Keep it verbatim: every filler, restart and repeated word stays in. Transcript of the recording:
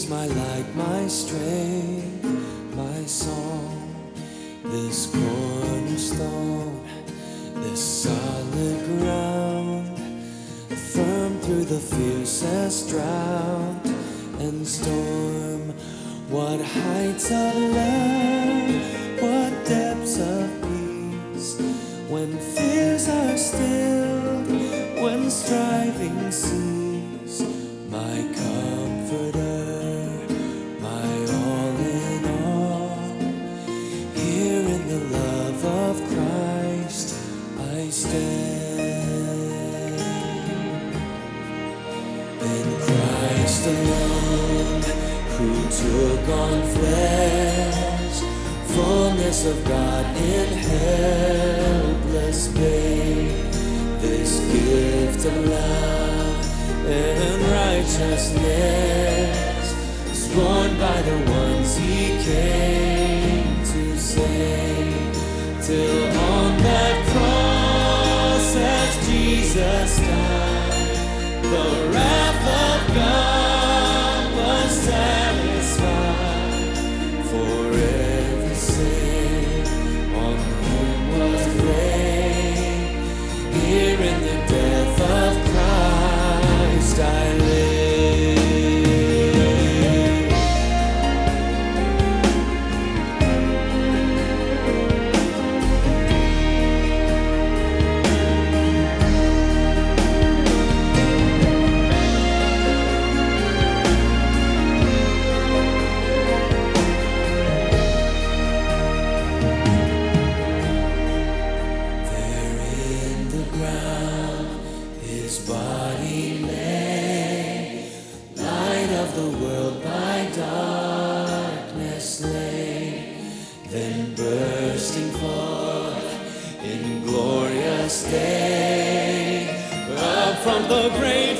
is my light, my strength, my song, this cornerstone, this solid ground, firm through the fiercest drought and storm. What heights of love, what depths of peace, when fears are stilled, when striving cease. My comforter, my all in all, here in the love of Christ I stand. In Christ alone, who took on flesh, fullness of God in helpless babe, this gift of love and righteousness, scorned by the ones he came to save, till on that cross as Jesus died, the wrath of God was satisfied. For every sin on whom was laid, here in the death of Christ I live. His body lay, light of the world by darkness slain, then bursting forth in glorious day, up from the grave